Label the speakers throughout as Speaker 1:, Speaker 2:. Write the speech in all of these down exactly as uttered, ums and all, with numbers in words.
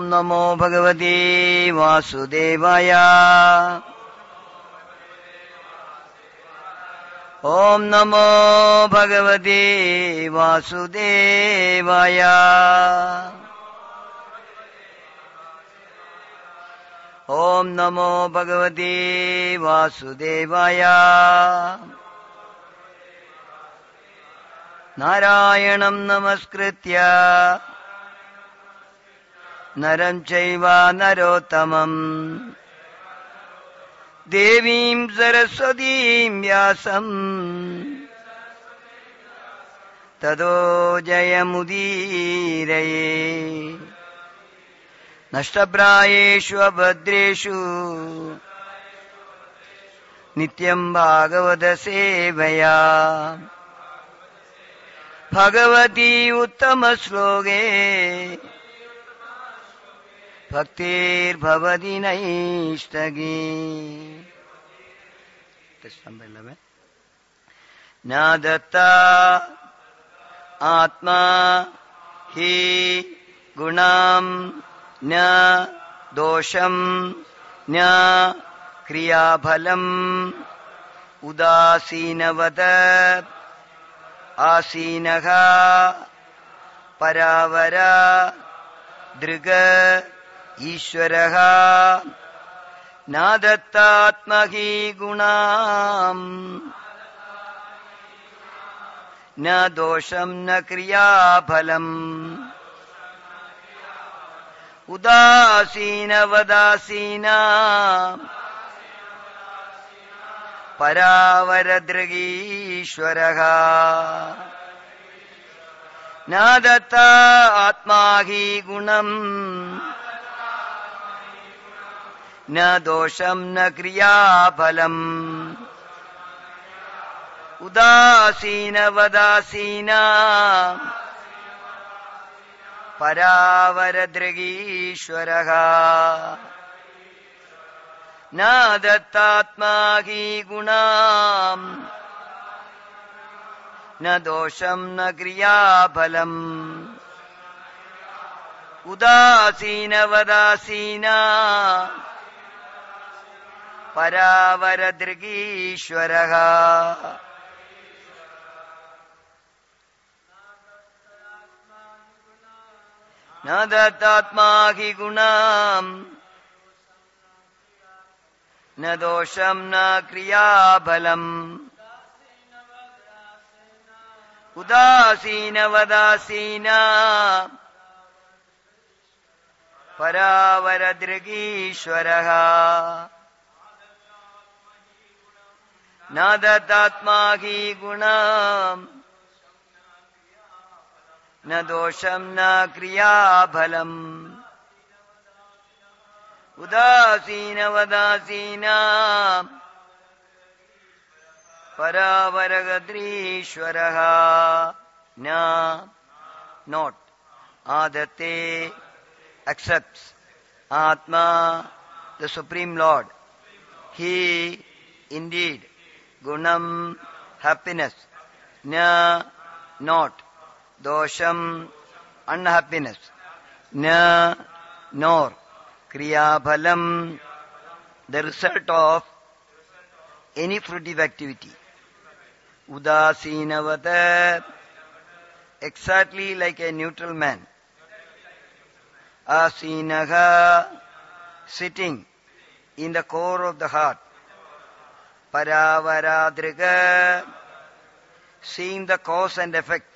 Speaker 1: Om Namo Bhagavate Vasudevaya. Om Namo Bhagavate Vasudevaya. Om Namo Bhagavate Vasudevaya. Narayanam Namaskritya Naram Chaiva Narottamam Devim Saraswatim Vyasam Tado Jayamudiraye Nashtaprayeshu Abhadreshu Nityam Bhagavata Sevaya Bhagavati Uttama Sloge Bhaktir Bhavati Naishtagi. Text number eleven. Nadatta Atma Hi Gunam Nya Dosham Nya Kriyabhalam Udasinavada Asinaha Paravara Driga Ishwaraha Nadattatmahi Gunam Na Dosham Na Kriyabhalam Udasina Vadasina Paravaradrigishwaraha Nadatta Atmahi Gunam Na Dosham Na Kriyabhalam Udasina Vadasina Paravaradrigishwaraha Nadattatmahi Gunam Na Dosham Na Kriyabhalam Udasina Vadasina Paravaradrigishwaraha Nadattatmahi Gunam Na Dosham Na Kriyabhalam Udasina Vadasina Paravaradrigishwaraha Nadattatmahi Gunam Na Dosham Na Kriyabhalam Udasina Vadasina Paravaradrishwaraha Na not Adate accepts Atma the Supreme Lord He indeed Gunam happiness Na not Dosham unhappiness Na nor Kriyabhalam the result of any fruitive activity Udasinavata exactly like a neutral man Asinaha sitting in the core of the heart Paravaradriga seeing the cause and effect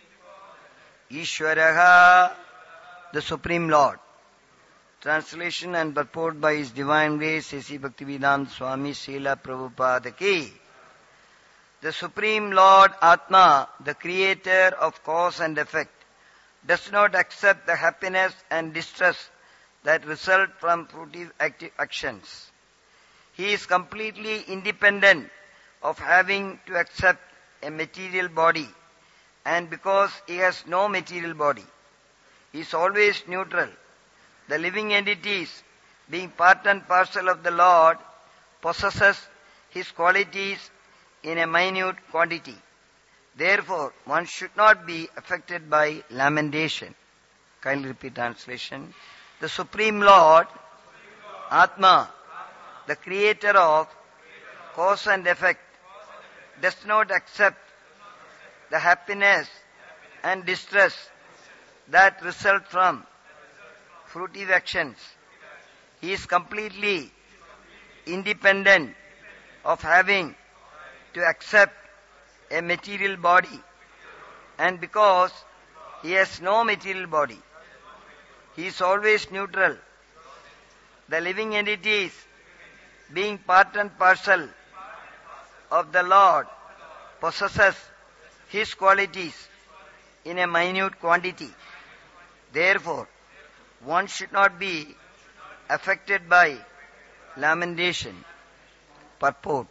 Speaker 1: Ishwaraha the Supreme Lord. Translation and purport by His Divine Grace A C Bhaktivedanta Swami Srila Prabhupada Ki. The Supreme Lord Atma, the creator of cause and effect, does not accept the happiness and distress that result from fruitive acti- actions. He is completely independent of having to accept a material body, and because he has no material body, he is always neutral. The living entities, being part and parcel of the Lord, possesses his qualities in a minute quantity. Therefore, one should not be affected by lamentation. Kindly repeat translation. The Supreme Lord, Atma, the creator of cause and effect, does not accept the happiness and distress that result from fruitive actions. He is completely independent of having to accept a material body, and because he has no material body, he is always neutral. The living entities, being part and parcel of the Lord, possesses his qualities in a minute quantity. Therefore, one should not be affected by lamentation. Purport.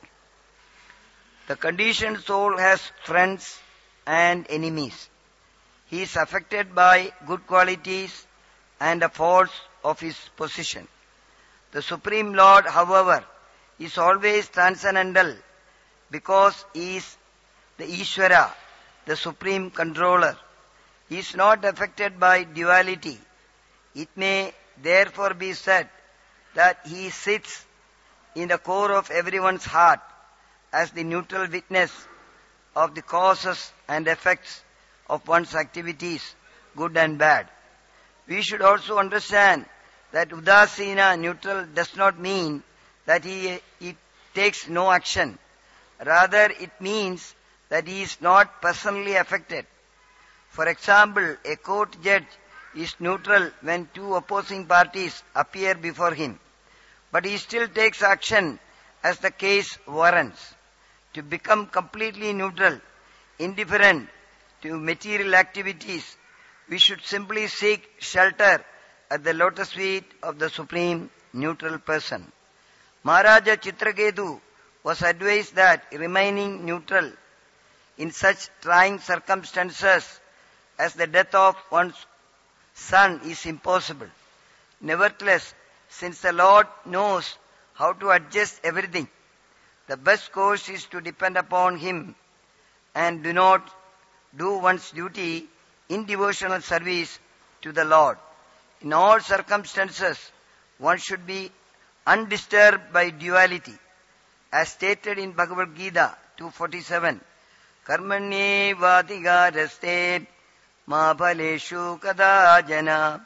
Speaker 1: The conditioned soul has friends and enemies. He is affected by good qualities and the faults of his position. The Supreme Lord, however, is always transcendental because he is the Ishvara, the Supreme Controller. He is not affected by duality. It may therefore be said that he sits in the core of everyone's heart as the neutral witness of the causes and effects of one's activities, good and bad. We should also understand that Udasina, neutral, does not mean that he, he takes no action. Rather, it means that he is not personally affected. For example, a court judge is neutral when two opposing parties appear before him, but he still takes action as the case warrants. To become completely neutral, indifferent to material activities, we should simply seek shelter at the lotus feet of the Supreme Neutral Person. Maharaja Chitraketu was advised that remaining neutral in such trying circumstances as the death of one's son is impossible. Nevertheless, since the Lord knows how to adjust everything, the best course is to depend upon him and do not do one's duty in devotional service to the Lord. In all circumstances, one should be undisturbed by duality. As stated in Bhagavad Gita two forty-seven, Karmanye Vatigaraste Ma Bhaleshu Kadajana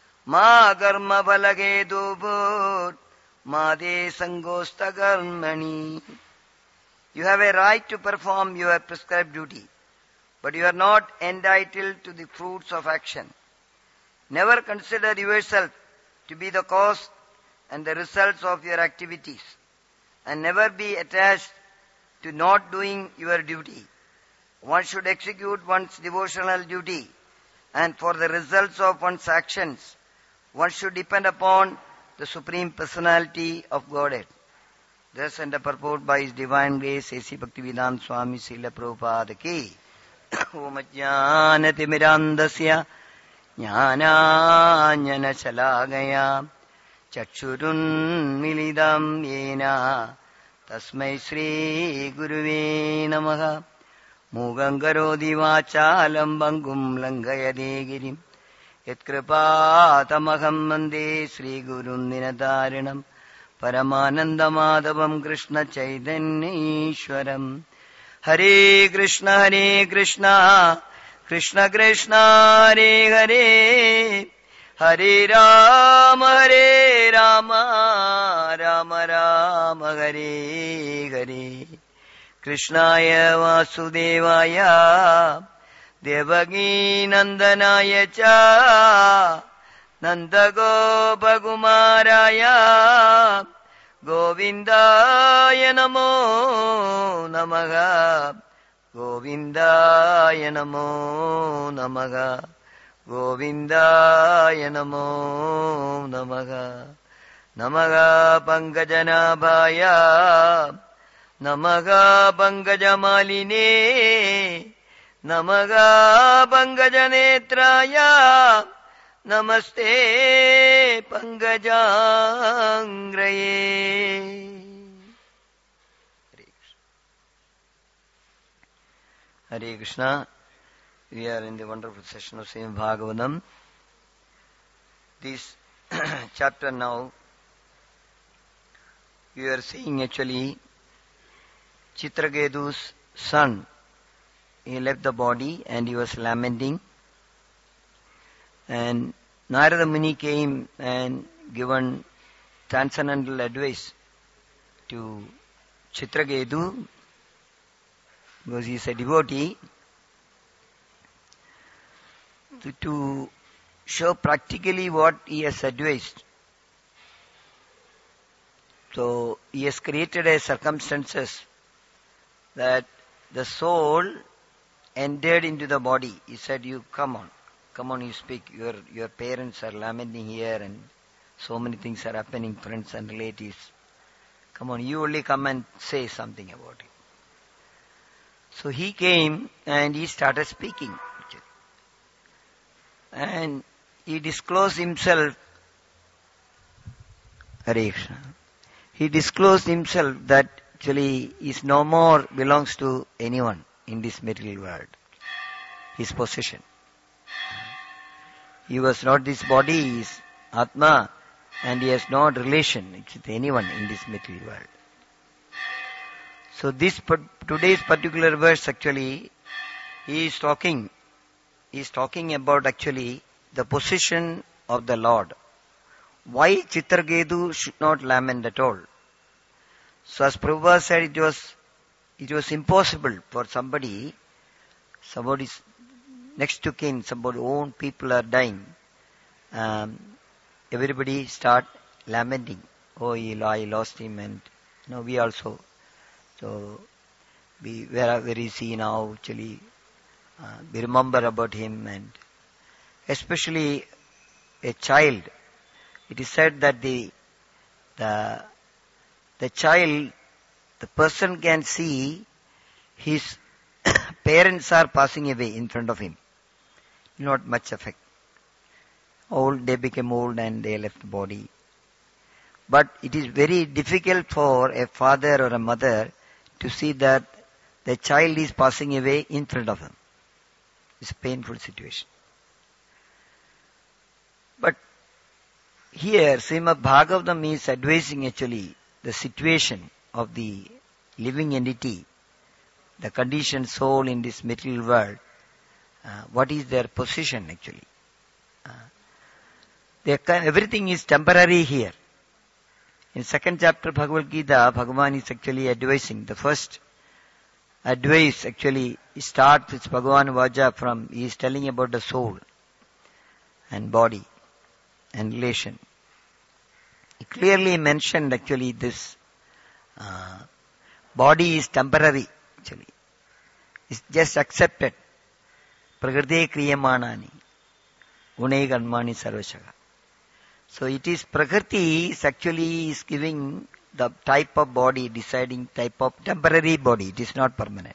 Speaker 1: Ma Karma Bhalage Dubhut Ma De Sangosta Karmani. You have a right to perform your prescribed duty, but you are not entitled to the fruits of action. Never consider yourself to be the cause and the results of your activities, and never be attached to not doing your duty. One should execute one's devotional duty, and for the results of one's actions, one should depend upon the Supreme Personality of Godhead. Thus, and the purport by His Divine Grace, A C Bhaktivedanta Swami Srila Prabhupada ki. Om Ajnanati Mirandasya Jnanāñana Shalagaya Chakshurun Milidam Yena Tasmai Sri Guruve Namaha. Mugangarodi Vachalam Bangum Langayade Girim Yatkripatamaham Mande Sri Gurun Dinatarinam Paramananda Madhavam Krishna Chaitanya Ishwaram. Hare Krishna Hare Krishna Krishna Krishna Hare Hare Hare Rama Hare Rama Rama Rama Hare Hare. Krishnaya Vasudevaya Devaki Nandanaya Cha Nandagopakumaraya Govindaya Namo Namaha Govindaya Namo Namaha Govindaya Namo Namaha. Namaha Pankajanabhaya Namaha Pankajamaline Namaha Pankajanetraya Namaste Pankajangraye. Hare Krishna. We are in the wonderful session of Srimad Bhagavatam. This chapter now, we are seeing actually Chitraketu's son. He left the body and he was lamenting. And Narada Muni came and given transcendental advice to Chitraketu, because he is a devotee, to, to show practically what he has advised. So he has created a circumstances that the soul entered into the body. He said, you come on, come on, you speak. Your your parents are lamenting here and so many things are happening, friends and relatives. Come on, you only come and say something about it. So he came and he started speaking. And he disclosed himself, Hare Krishna. He disclosed himself that actually is no more belongs to anyone in this material world. His possession. He was not this body, he is Atma, and he has no relation with anyone in this material world. So this today's particular verse actually, he is talking, he is talking about actually the position of the Lord. Why Chitraketu should not lament at all? So as Prabhupada said, it was it was impossible for somebody, somebody's next to kin, somebody own people are dying. Um, everybody start lamenting. Oh, he, I lost him, and you know, we also. So we where where is he now? Actually, uh, we remember about him, and especially a child. It is said that the the the child, the person can see his parents are passing away in front of him. Not much effect. Old, they became old and they left the body. But it is very difficult for a father or a mother to see that the child is passing away in front of them. It's a painful situation. But here, Srimad Bhagavatam is advising actually the situation of the living entity, the conditioned soul in this material world. Uh, what is their position actually? Uh, they can, everything is temporary here. In second chapter Bhagavad Gita, Bhagavan is actually advising. The first advice actually starts with Bhagavan Vaja from, he is telling about the soul and body and relation. He clearly mentioned actually this uh, body is temporary actually. It's just accepted. Prakriti kriyamanani unai ganmani sarvashaga. So it is Prakriti is actually is giving the type of body, deciding type of temporary body. It is not permanent.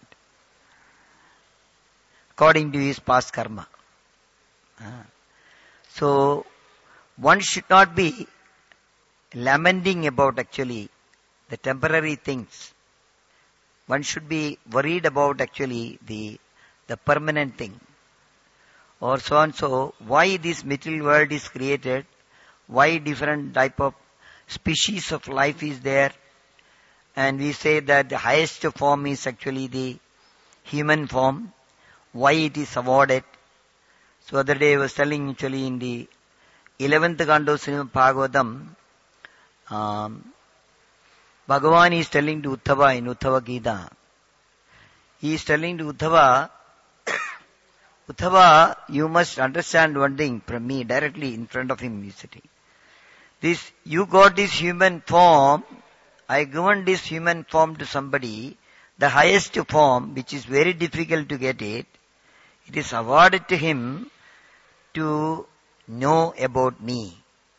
Speaker 1: According to his past karma. Uh, so one should not be lamenting about actually the temporary things. One should be worried about actually the the permanent thing. Or so and so, why this material world is created, why different type of species of life is there. And we say that the highest form is actually the human form. Why it is awarded. So other day I was telling actually in the eleventh canto of Srimad Bhagavatam, um, Bhagavan is telling to Uddhava in Uddhava Gita. He is telling to Uddhava, Uddhava, you must understand one thing from me, directly in front of him he is sitting. This, you got this human form, I given this human form to somebody, the highest form, which is very difficult to get it, it is awarded to him to know about me.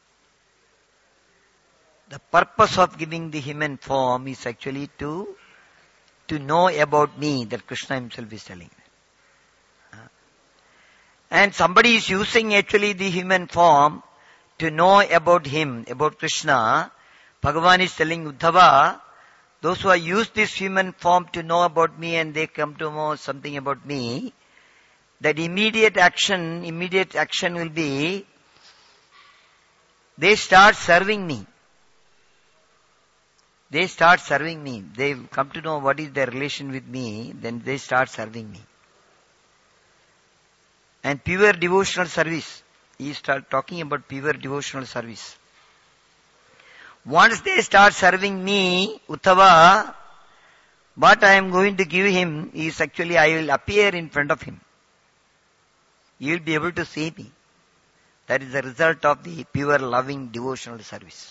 Speaker 1: The purpose of giving the human form is actually to, to know about me, that Krishna himself is telling. And somebody is using actually the human form to know about him, about Krishna. Bhagavan is telling Uddhava, those who have used this human form to know about me and they come to know something about me, that immediate action, immediate action will be they start serving me. They start serving me. They come to know what is their relation with me, then they start serving me. And pure devotional service. He start talking about pure devotional service. Once they start serving me, Uttava, what I am going to give him is actually I will appear in front of him. He will be able to see me. That is the result of the pure loving devotional service.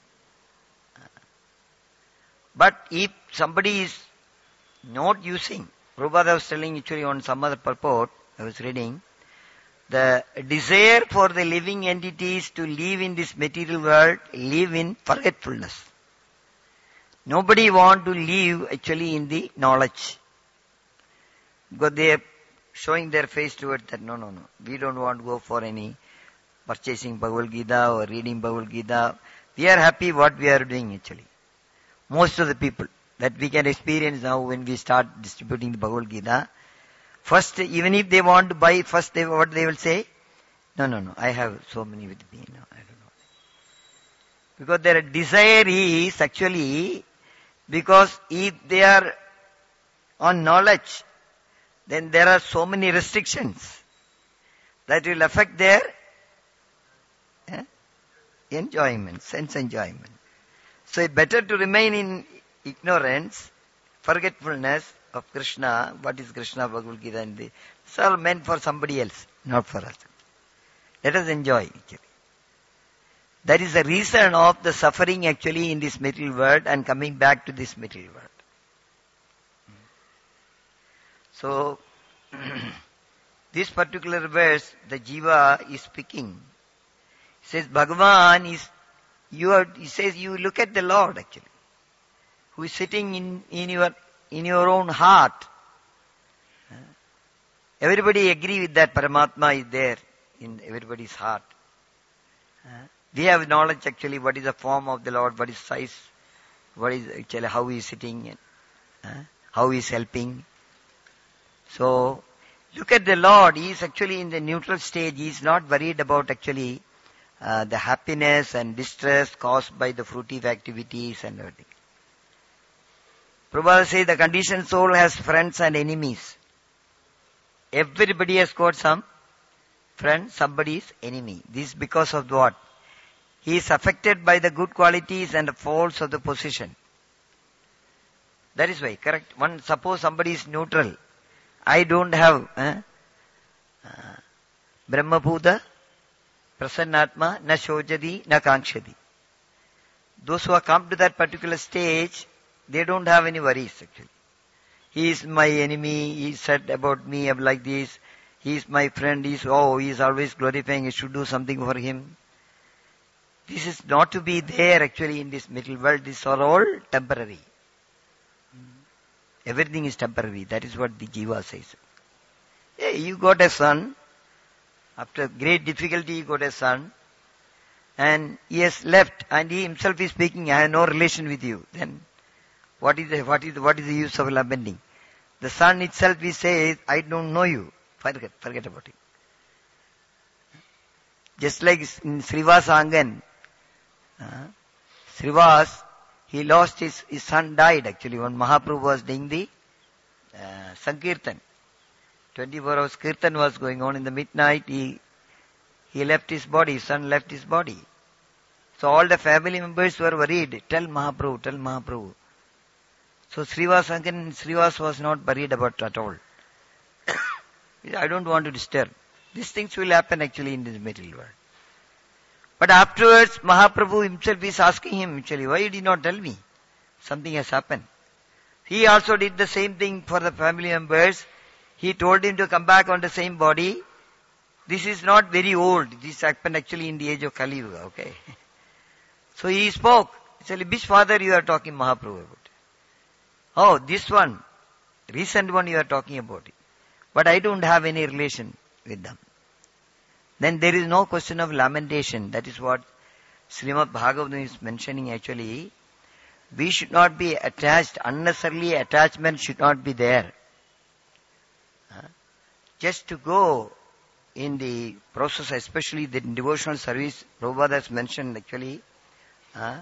Speaker 1: But if somebody is not using, Prabhupada was telling actually on some other purport, I was reading, the desire for the living entities to live in this material world, live in forgetfulness. Nobody want to live actually in the knowledge. Because they are showing their face towards that, no, no, no. We don't want to go for any purchasing Bhagavad Gita or reading Bhagavad Gita. We are happy what we are doing actually. Most of the people that we can experience now when we start distributing the Bhagavad Gita, first, even if they want to buy, first they, what they will say? No, no, no, I have so many with me. No, I don't know. Because their desire is actually, because if they are on knowledge, then there are so many restrictions that will affect their eh, enjoyment, sense enjoyment. So it's better to remain in ignorance, forgetfulness of Krishna. What is Krishna, Bhagavad Gita? And the, it's all meant for somebody else, not for us. Let us enjoy actually. That is the reason of the suffering actually in this material world and coming back to this material world. So, this particular verse, the Jiva is speaking. It says, Bhagavan is, you are, he says, you look at the Lord actually, who is sitting in, in your, in your own heart. Everybody agree with that Paramatma is there in everybody's heart. We have knowledge actually what is the form of the Lord, what is size, what is actually how he is sitting, how he is helping. So, look at the Lord, he is actually in the neutral stage, he is not worried about actually uh, the happiness and distress caused by the fruitive activities and everything. Prabhupada says the conditioned soul has friends and enemies. Everybody has got some friend, somebody's enemy. This is because of what? He is affected by the good qualities and the faults of the position. That is why, correct? One, suppose somebody is neutral. I don't have eh? uh, Brahma Bhuta, Prasannatma, na Shojadi, na Kankshadi. Those who have come to that particular stage, they don't have any worries actually. He is my enemy, he said about me like this, he is my friend, he is, oh, he is always glorifying, I should do something for him. This is not to be there actually in this middle world, these are all temporary. Everything is temporary, that is what the Jiva says. Yeah, you got a son, after great difficulty you got a son, and he has left, and he himself is speaking, I have no relation with you. Then, what is the, what is the, what is the use of lamenting? The son itself, he says, I don't know you. Forget, forget about it. Just like in Srivas Angan, uh, Srivas, he lost his, his son died actually when Mahaprabhu was doing the uh, Sankirtan. twenty-four hours Kirtan was going on in the midnight, he, he left his body, his son left his body. So all the family members were worried, tell Mahaprabhu, tell Mahaprabhu. So Srivas Angan, Srivas was not worried about at all. I don't want to disturb. These things will happen actually in this material world. But afterwards, Mahaprabhu himself is asking him, actually, why did he not tell me? Something has happened. He also did the same thing for the family members. He told him to come back on the same body. This is not very old. This happened actually in the age of Kali Yuga, okay? So he spoke. He said, which father you are talking Mahaprabhu about? Oh, this one. Recent one you are talking about it. But I don't have any relation with them. Then there is no question of lamentation. That is what Srimad Bhagavatam is mentioning actually. We should not be attached. Unnecessarily attachment should not be there. Just to go in the process, especially the devotional service, Prabhupada has mentioned actually, uh,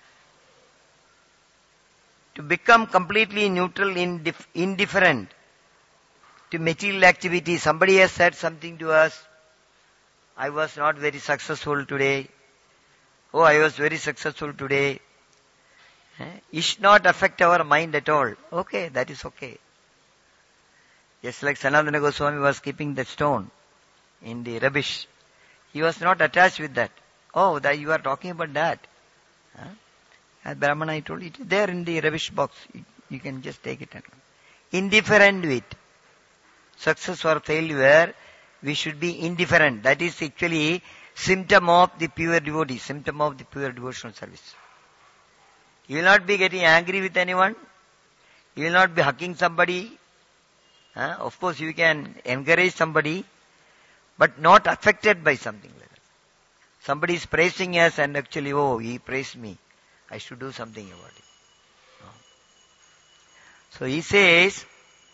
Speaker 1: to become completely neutral, indif- indifferent to material activity. Somebody has said something to us. I was not very successful today. Oh, I was very successful today. Eh? It should not affect our mind at all. Okay, that is okay. Just like Sanatana Goswami was keeping that stone in the rubbish. He was not attached with that. Oh, that you are talking about that. Huh? As Brahmana, I told you, it is there in the rubbish box. You, you can just take it. And indifferent with success or failure, we should be indifferent. That is actually symptom of the pure devotee, symptom of the pure devotional service. You will not be getting angry with anyone. You will not be hugging somebody. Huh? Of course, you can encourage somebody, but not affected by something like that. Somebody is praising us and actually, oh, he praised me. I should do something about it. No. So he says,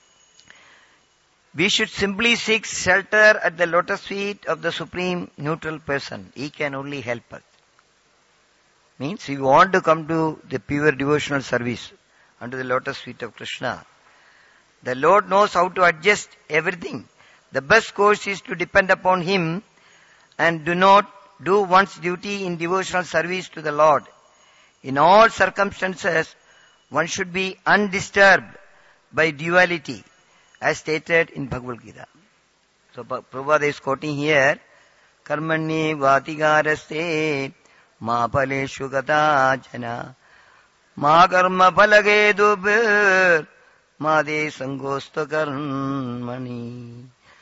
Speaker 1: we should simply seek shelter at the lotus feet of the Supreme Neutral Person. He can only help us. Means, if you want to come to the pure devotional service under the lotus feet of Krishna, the Lord knows how to adjust everything. The best course is to depend upon Him and do not do one's duty in devotional service to the Lord. In all circumstances, one should be undisturbed by duality, as stated in Bhagavad Gita. So Prabhupada is quoting here, Karmani Vatigaraste Ma Paleshu Gata Jana Ma Karma Palagedubir Ma De Sangosta Karmani.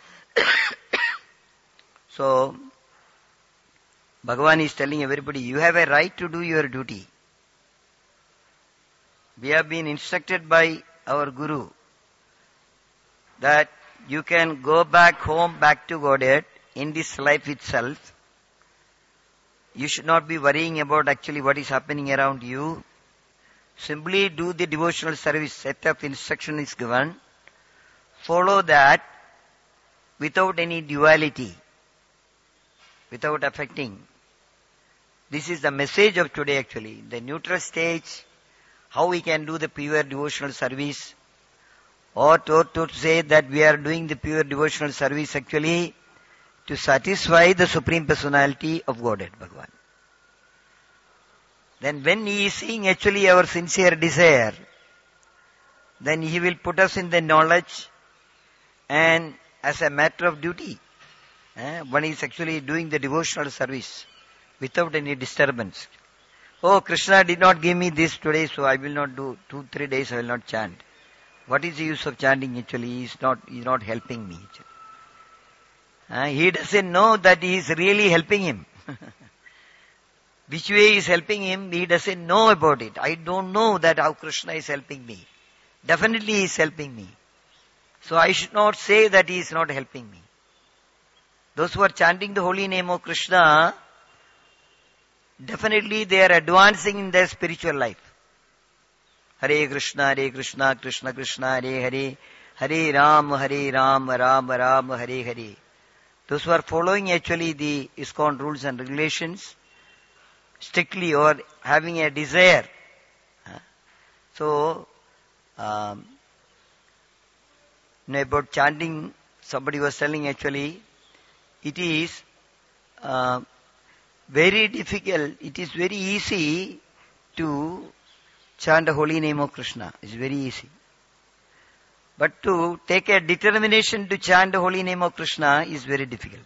Speaker 1: So, Bhagavan is telling everybody, you have a right to do your duty. We have been instructed by our Guru that you can go back home, back to Godhead in this life itself. You should not be worrying about actually what is happening around you. Simply do the devotional service. Set of instruction is given. Follow that without any duality, without affecting. This is the message of today actually. The neutral stage, how we can do the pure devotional service, or to, to say that we are doing the pure devotional service actually to satisfy the Supreme Personality of Godhead, Bhagavan. Then when He is seeing actually our sincere desire, then He will put us in the knowledge and as a matter of duty, eh, one is actually doing the devotional service without any disturbance. Oh, Krishna did not give me this today, so I will not do, two, three days I will not chant. What is the use of chanting actually? He is not, he is not helping me. Uh, he doesn't know that he is really helping him. Which way he is helping him, he doesn't know about it. I don't know that how Krishna is helping me. Definitely he is helping me. So I should not say that he is not helping me. Those who are chanting the holy name of Krishna, definitely they are advancing in their spiritual life. Hare Krishna, Hare Krishna, Krishna Krishna, Hare Hare, Hare Ram, Hare Ram, Ram Ram, Hare Hare. Those who are following actually the ISKCON rules and regulations strictly or having a desire. So, um, you know, about chanting, somebody was telling actually, it is uh, very difficult, it is very easy to chant the holy name of Krishna. It's very easy. But to take a determination to chant the holy name of Krishna is very difficult.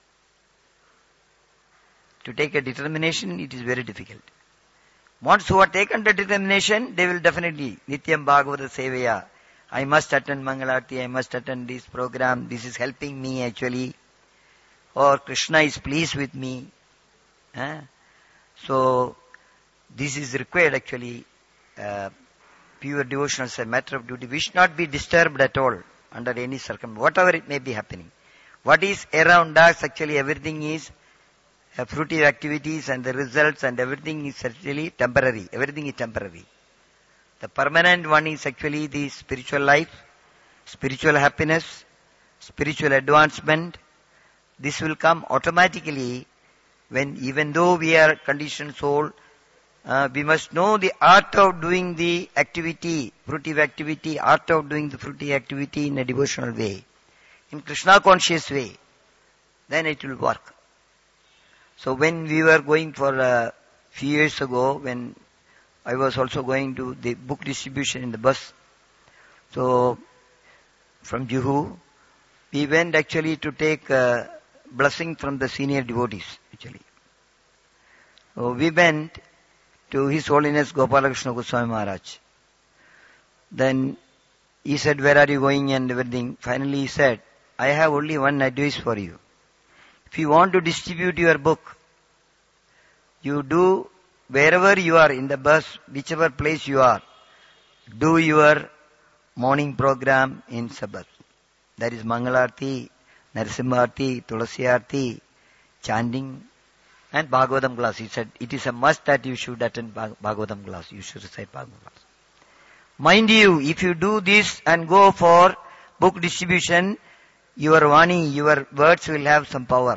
Speaker 1: To take a determination, it is very difficult. Once who are taken the determination, they will definitely, Nityam Bhagavata Sevaya, I must attend Mangalarti, I must attend this program, this is helping me actually, or Krishna is pleased with me. Eh? So, this is required actually, uh, pure devotion as a matter of duty. We should not be disturbed at all under any circumstance, whatever it may be happening. What is around us, actually everything is uh, fruitive activities and the results and everything is actually temporary. Everything is temporary. The permanent one is actually the spiritual life, spiritual happiness, spiritual advancement. this will come automatically when, even though we are conditioned soul, uh, we must know the art of doing the activity, fruitive activity, art of doing the fruitive activity in a devotional way, in Krishna conscious way. Then it will work. So when we were going for a few years ago, when I was also going to the book distribution in the bus, so from Juhu, we went actually to take a blessing from the senior devotees, actually. So we went to His Holiness Gopalakrishna Goswami Maharaj. Then he said, where are you going and everything. Finally he said, I have only one advice for you. If you want to distribute your book, you do wherever you are in the bus, whichever place you are, do your morning program in Sabbath. That is Mangalarti, Narasimharti, Tulasiarti, chanting, and Bhagavatam class. He said, it is a must that you should attend Bhagavatam class. You should recite Bhagavatam class. Mind you, if you do this and go for book distribution, your Vani, your words will have some power.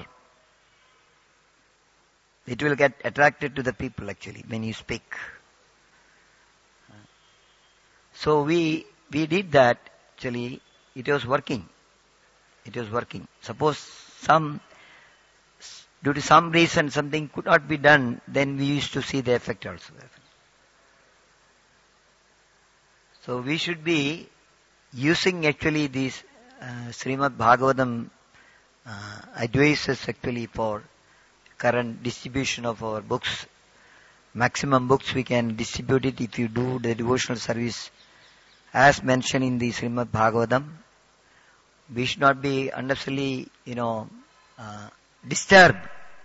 Speaker 1: It will get attracted to the people actually when you speak. So we, we did that actually. It was working. It was working. Suppose some, due to some reason something could not be done, then we used to see the effect also. So we should be using actually these uh, Srimad Bhagavatam uh, advices actually for current distribution of our books. Maximum books we can distribute it if you do the devotional service as mentioned in the Srimad Bhagavatam. We should not be unnecessarily, you know, uh, disturbed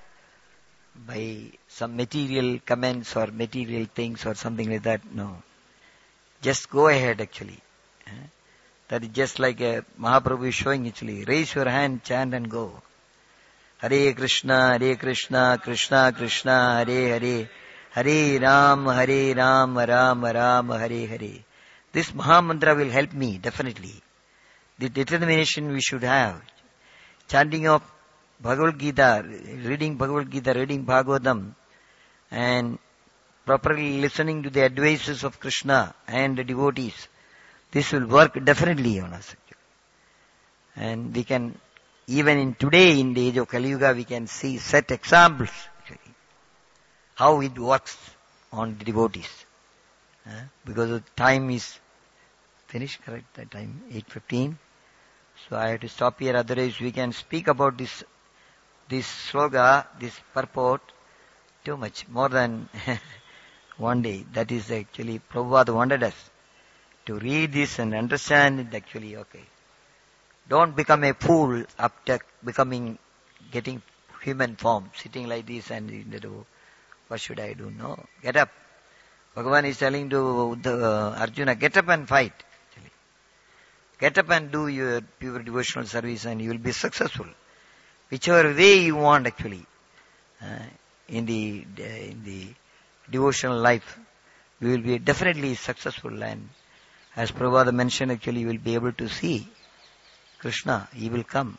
Speaker 1: by some material comments or material things or something like that. No. Just go ahead actually. That is just like a Mahaprabhu is showing actually. Raise your hand, chant and go. Hare Krishna, Hare Krishna, Krishna Krishna, Hare Hare, Hare Ram, Hare Ram, Ram Ram, Hare Hare. This Maha Mantra will help me, definitely. The determination we should have. Chanting of Bhagavad Gita, reading Bhagavad Gita, reading Bhagavatam, and properly listening to the advices of Krishna and the devotees. This will work definitely on us. And we can, even in today, in the age of Kali Yuga, we can see set examples, actually, how it works on the devotees. Uh, because the time is finished, correct? That time, eight fifteen. So I have to stop here, otherwise we can speak about this, this sloga, this purport, too much, more than one day. That is actually, Prabhupada wanted us to read this and understand it actually, okay. Don't become a fool after becoming, getting human form, sitting like this and, you know, what should I do? No, get up. Bhagavan is telling to the, uh, Arjuna, get up and fight. Actually. Get up and do your pure devotional service and you will be successful. Whichever way you want actually, uh, in the, uh, in the devotional life, you will be definitely successful, and as Prabhupada mentioned actually, you will be able to see Krishna, he will come.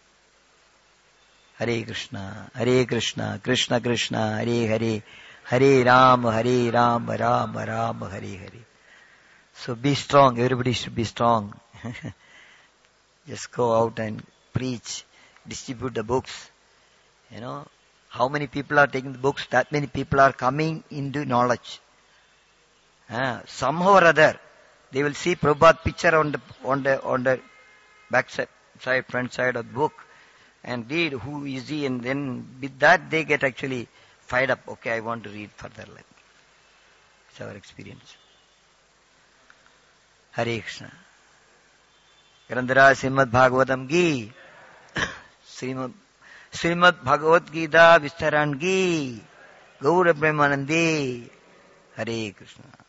Speaker 1: Hare Krishna, Hare Krishna, Krishna Krishna, Hare Hare, Hare Ram, Hare Ram, Ram Ram, Hare Hare. So be strong, everybody should be strong. Just go out and preach, distribute the books. You know, how many people are taking the books, that many people are coming into knowledge. Uh, somehow or other, they will see Prabhupada picture on the, on the, on the back side, side, front side of the book, and read who is he, and then with that they get actually fired up. Okay, I want to read further. It's our experience. Hare Krishna. Grandhara Srimad Bhagavatam Gi. Srimad, Srimad Bhagavad Gita Vistaran Gi. Gaura Premanandi. Hare Krishna.